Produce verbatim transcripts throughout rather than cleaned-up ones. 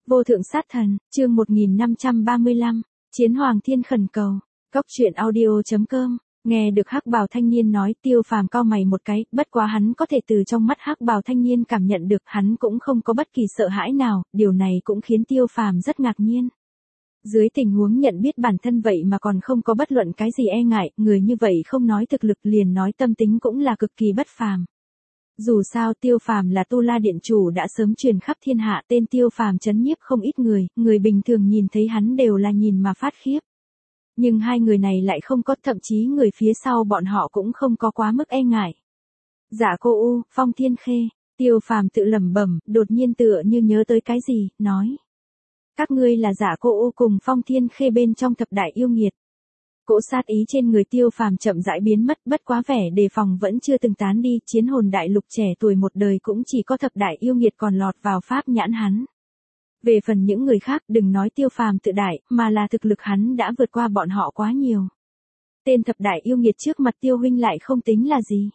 Vô thượng sát thần, chương một nghìn năm trăm ba mươi lăm, Chiến Hoàng Thiên khẩn cầu. Cốc truyện audio chấm com. Nghe được hắc bào thanh niên nói, Tiêu Phàm cau mày một cái, bất quá hắn có thể từ trong mắt hắc bào thanh niên cảm nhận được hắn cũng không có bất kỳ sợ hãi nào, điều này cũng khiến Tiêu Phàm rất ngạc nhiên. Dưới tình huống nhận biết bản thân vậy mà còn không có bất luận cái gì e ngại, người như vậy không nói thực lực liền nói tâm tính cũng là cực kỳ bất phàm. Dù sao Tiêu Phàm là Tu La Điện chủ đã sớm truyền khắp thiên hạ, tên Tiêu Phàm chấn nhiếp không ít người, người bình thường nhìn thấy hắn đều là nhìn mà phát khiếp. Nhưng hai người này lại không có, thậm chí người phía sau bọn họ cũng không có quá mức e ngại. Dạ cô U, Phong Thiên Khê, Tiêu Phàm tự lẩm bẩm, đột nhiên tựa như nhớ tới cái gì, nói. Các ngươi là Dạ cô U cùng Phong Thiên Khê bên trong thập đại yêu nghiệt. Cỗ sát ý trên người Tiêu Phàm chậm rãi biến mất, bất quá vẻ đề phòng vẫn chưa từng tán đi, chiến hồn đại lục trẻ tuổi một đời cũng chỉ có thập đại yêu nghiệt còn lọt vào pháp nhãn hắn. Về phần những người khác, đừng nói Tiêu Phàm tự đại, mà là thực lực hắn đã vượt qua bọn họ quá nhiều. Tên thập đại yêu nghiệt trước mặt Tiêu huynh lại không tính là gì.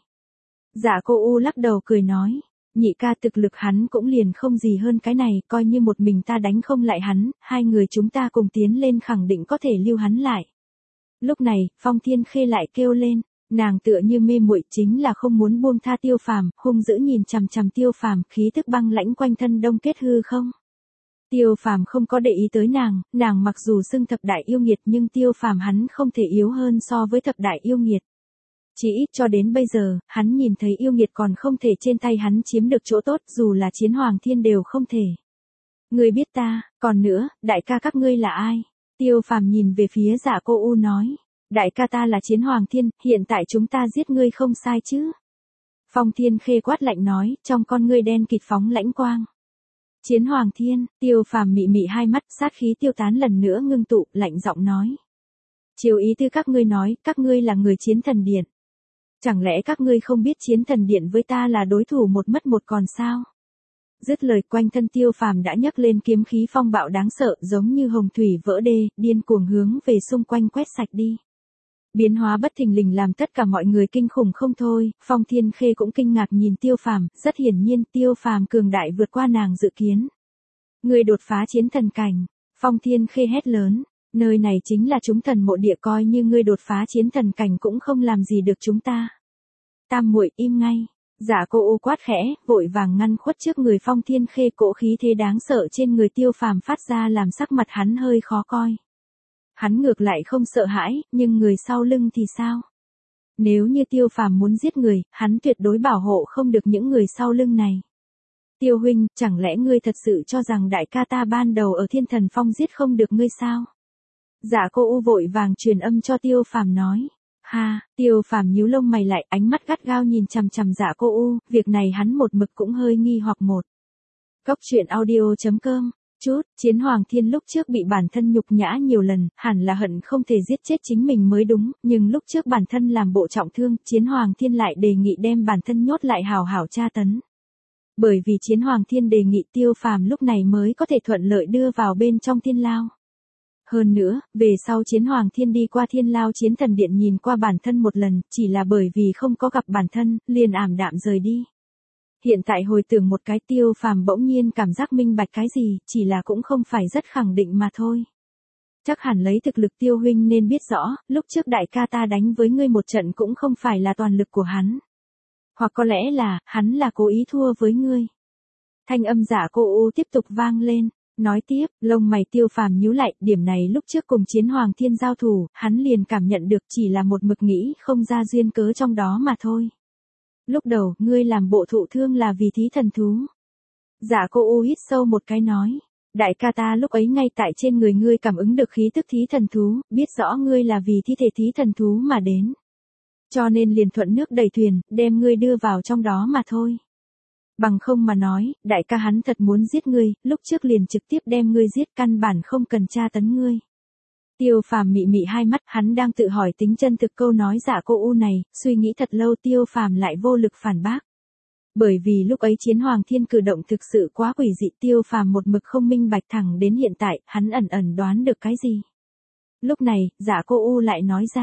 Dạ cô U lắc đầu cười nói, nhị ca thực lực hắn cũng liền không gì hơn cái này, coi như một mình ta đánh không lại hắn, hai người chúng ta cùng tiến lên khẳng định có thể lưu hắn lại. Lúc này, Phong Thiên Khê lại kêu lên, nàng tựa như mê muội, chính là không muốn buông tha Tiêu Phàm, hung dữ nhìn chằm chằm Tiêu Phàm, khí tức băng lãnh quanh thân đông kết hư không. Tiêu Phàm không có để ý tới nàng, nàng mặc dù xưng thập đại yêu nghiệt nhưng Tiêu Phàm hắn không thể yếu hơn so với thập đại yêu nghiệt. Chỉ ít cho đến bây giờ, hắn nhìn thấy yêu nghiệt còn không thể trên tay hắn chiếm được chỗ tốt, dù là Chiến Hoàng Thiên đều không thể. Ngươi biết ta, còn nữa, đại ca các ngươi là ai? Tiêu Phàm nhìn về phía Dạ cô U nói, đại ca ta là Chiến Hoàng Thiên, hiện tại chúng ta giết ngươi không sai chứ? Phong Thiên Khê quát lạnh nói, trong con ngươi đen kịt phóng lãnh quang. Chiến Hoàng Thiên, Tiêu Phàm mị mị hai mắt, sát khí tiêu tán lần nữa ngưng tụ, lạnh giọng nói. Chiếu ý tư các ngươi nói, các ngươi là người Chiến Thần Điện. Chẳng lẽ các ngươi không biết Chiến Thần Điện với ta là đối thủ một mất một còn sao? Dứt lời, quanh thân Tiêu Phàm đã nhấc lên kiếm khí phong bạo đáng sợ, giống như hồng thủy vỡ đê, điên cuồng hướng về xung quanh quét sạch đi. Biến hóa bất thình lình làm tất cả mọi người kinh khủng không thôi, Phong Thiên Khê cũng kinh ngạc nhìn Tiêu Phàm, rất hiển nhiên Tiêu Phàm cường đại vượt qua nàng dự kiến. Người đột phá chiến thần cảnh, Phong Thiên Khê hét lớn, nơi này chính là chúng thần mộ địa, coi như ngươi đột phá chiến thần cảnh cũng không làm gì được chúng ta. Tam muội im ngay. Dạ cô U quát khẽ, vội vàng ngăn khuất trước người Phong Thiên Khê, cỗ khí thế đáng sợ trên người Tiêu Phàm phát ra làm sắc mặt hắn hơi khó coi. Hắn ngược lại không sợ hãi, nhưng người sau lưng thì sao? Nếu như Tiêu Phàm muốn giết người, hắn tuyệt đối bảo hộ không được những người sau lưng này. Tiêu huynh, chẳng lẽ ngươi thật sự cho rằng đại ca ta ban đầu ở Thiên Thần Phong giết không được ngươi sao? Dạ cô U vội vàng truyền âm cho Tiêu Phàm nói. Ha, Tiêu Phàm nhíu lông mày lại, ánh mắt gắt gao nhìn chằm chằm Dạ cô U, việc này hắn một mực cũng hơi nghi hoặc một. Cốc truyện audio chấm com. Chút, Chiến Hoàng Thiên lúc trước bị bản thân nhục nhã nhiều lần, hẳn là hận không thể giết chết chính mình mới đúng, nhưng lúc trước bản thân làm bộ trọng thương, Chiến Hoàng Thiên lại đề nghị đem bản thân nhốt lại hào hảo tra tấn. Bởi vì Chiến Hoàng Thiên đề nghị Tiêu Phàm lúc này mới có thể thuận lợi đưa vào bên trong thiên lao. Hơn nữa, về sau Chiến Hoàng Thiên đi qua thiên lao Chiến Thần Điện nhìn qua bản thân một lần, chỉ là bởi vì không có gặp bản thân, liền ảm đạm rời đi. Hiện tại hồi tưởng một cái, Tiêu Phàm bỗng nhiên cảm giác minh bạch cái gì, chỉ là cũng không phải rất khẳng định mà thôi. Chắc hẳn lấy thực lực Tiêu huynh nên biết rõ, lúc trước đại ca ta đánh với ngươi một trận cũng không phải là toàn lực của hắn. Hoặc có lẽ là, hắn là cố ý thua với ngươi. Thanh âm Dạ cô U tiếp tục vang lên, nói tiếp, lông mày Tiêu Phàm nhíu lại, điểm này lúc trước cùng Chiến Hoàng Thiên giao thủ, hắn liền cảm nhận được chỉ là một mực nghĩ không ra duyên cớ trong đó mà thôi. Lúc đầu, ngươi làm bộ thụ thương là vì thí thần thú. Dạ cô U hít sâu một cái nói. Đại ca ta lúc ấy ngay tại trên người ngươi cảm ứng được khí tức thí thần thú, biết rõ ngươi là vì thi thể thí thần thú mà đến. Cho nên liền thuận nước đẩy thuyền, đem ngươi đưa vào trong đó mà thôi. Bằng không mà nói, đại ca hắn thật muốn giết ngươi, lúc trước liền trực tiếp đem ngươi giết, căn bản không cần tra tấn ngươi. Tiêu Phàm mị mị hai mắt, hắn đang tự hỏi tính chân thực câu nói Dạ cô U này, suy nghĩ thật lâu Tiêu Phàm lại vô lực phản bác. Bởi vì lúc ấy Chiến Hoàng Thiên cử động thực sự quá quỷ dị, Tiêu Phàm một mực không minh bạch, thẳng đến hiện tại, hắn ẩn ẩn đoán được cái gì. Lúc này, Dạ cô U lại nói ra,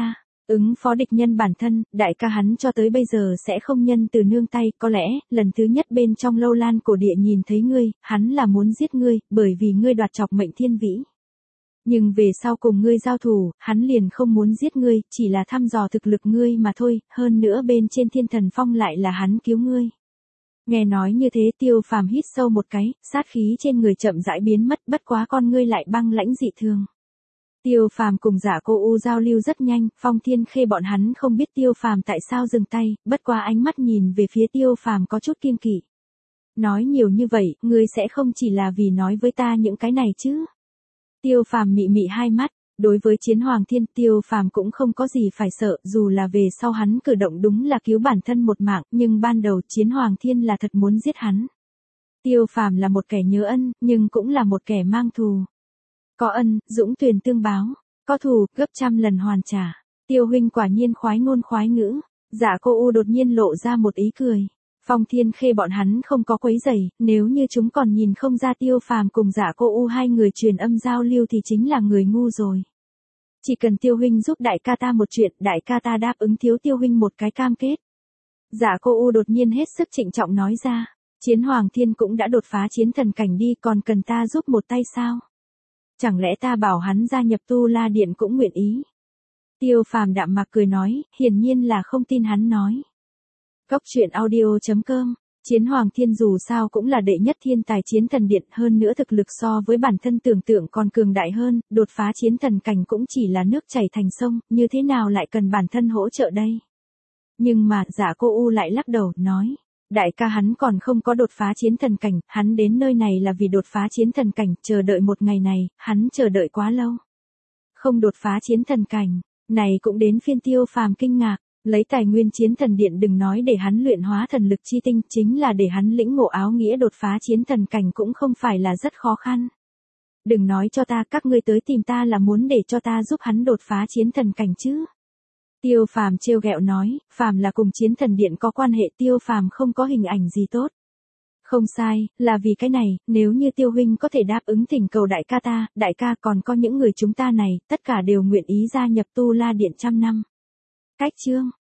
Ứng phó địch nhân bản thân, đại ca hắn cho tới bây giờ sẽ không nhân từ nương tay, có lẽ, lần thứ nhất bên trong lâu lan cổ địa nhìn thấy ngươi, hắn là muốn giết ngươi, bởi vì ngươi đoạt chọc mệnh thiên vĩ. Nhưng về sau cùng ngươi giao thủ, hắn liền không muốn giết ngươi, chỉ là thăm dò thực lực ngươi mà thôi, hơn nữa bên trên thiên thần phong lại là hắn cứu ngươi. Nghe nói như thế Tiêu Phàm hít sâu một cái, sát khí trên người chậm rãi biến mất, bất quá con ngươi lại băng lãnh dị thường. Tiêu Phàm cùng Dạ Cô U giao lưu rất nhanh, Phong Thiên Khê bọn hắn không biết Tiêu Phàm tại sao dừng tay, bất quá ánh mắt nhìn về phía Tiêu Phàm có chút kiêng kỵ. Nói nhiều như vậy, ngươi sẽ không chỉ là vì nói với ta những cái này chứ? Tiêu Phàm mị mị hai mắt, đối với Chiến Hoàng Thiên, Tiêu Phàm cũng không có gì phải sợ, dù là về sau hắn cử động đúng là cứu bản thân một mạng, nhưng ban đầu Chiến Hoàng Thiên là thật muốn giết hắn. Tiêu Phàm là một kẻ nhớ ân, nhưng cũng là một kẻ mang thù. Có ân, dũng tuyền tương báo, có thù, gấp trăm lần hoàn trả. Tiêu huynh quả nhiên khoái ngôn khoái ngữ. Dạ Cô U đột nhiên lộ ra một ý cười. Phong Thiên Khê bọn hắn không có quấy rầy, nếu như chúng còn nhìn không ra Tiêu Phàm cùng Dạ Cô U hai người truyền âm giao lưu thì chính là người ngu rồi. Chỉ cần Tiêu huynh giúp đại ca ta một chuyện, đại ca ta đáp ứng thiếu Tiêu huynh một cái cam kết. Dạ Cô U đột nhiên hết sức trịnh trọng nói ra, Chiến Hoàng Thiên cũng đã đột phá chiến thần cảnh đi, còn cần ta giúp một tay sao? Chẳng lẽ ta bảo hắn gia nhập Tu La Điện cũng nguyện ý? Tiêu Phàm đạm mạc cười nói, hiển nhiên là không tin hắn nói. Cốc truyện audio chấm com, Chiến Hoàng Thiên dù sao cũng là đệ nhất thiên tài chiến thần điện, hơn nữa thực lực so với bản thân tưởng tượng còn cường đại hơn, đột phá chiến thần cảnh cũng chỉ là nước chảy thành sông, như thế nào lại cần bản thân hỗ trợ đây? Nhưng mà, Dạ Cô U lại lắc đầu, nói, đại ca hắn còn không có đột phá chiến thần cảnh, hắn đến nơi này là vì đột phá chiến thần cảnh, chờ đợi một ngày này, hắn chờ đợi quá lâu. Không đột phá chiến thần cảnh, này cũng đến phiên Tiêu Phàm kinh ngạc. Lấy tài nguyên chiến thần điện đừng nói để hắn luyện hóa thần lực chi tinh, chính là để hắn lĩnh ngộ áo nghĩa đột phá chiến thần cảnh cũng không phải là rất khó khăn. Đừng nói cho ta các ngươi tới tìm ta là muốn để cho ta giúp hắn đột phá chiến thần cảnh chứ. Tiêu Phàm trêu ghẹo nói, Phàm là cùng chiến thần điện có quan hệ, Tiêu Phàm không có hình ảnh gì tốt. Không sai, là vì cái này, nếu như Tiêu huynh có thể đáp ứng thỉnh cầu đại ca ta, đại ca còn có những người chúng ta này, tất cả đều nguyện ý gia nhập Tu La Điện trăm năm. Cách chương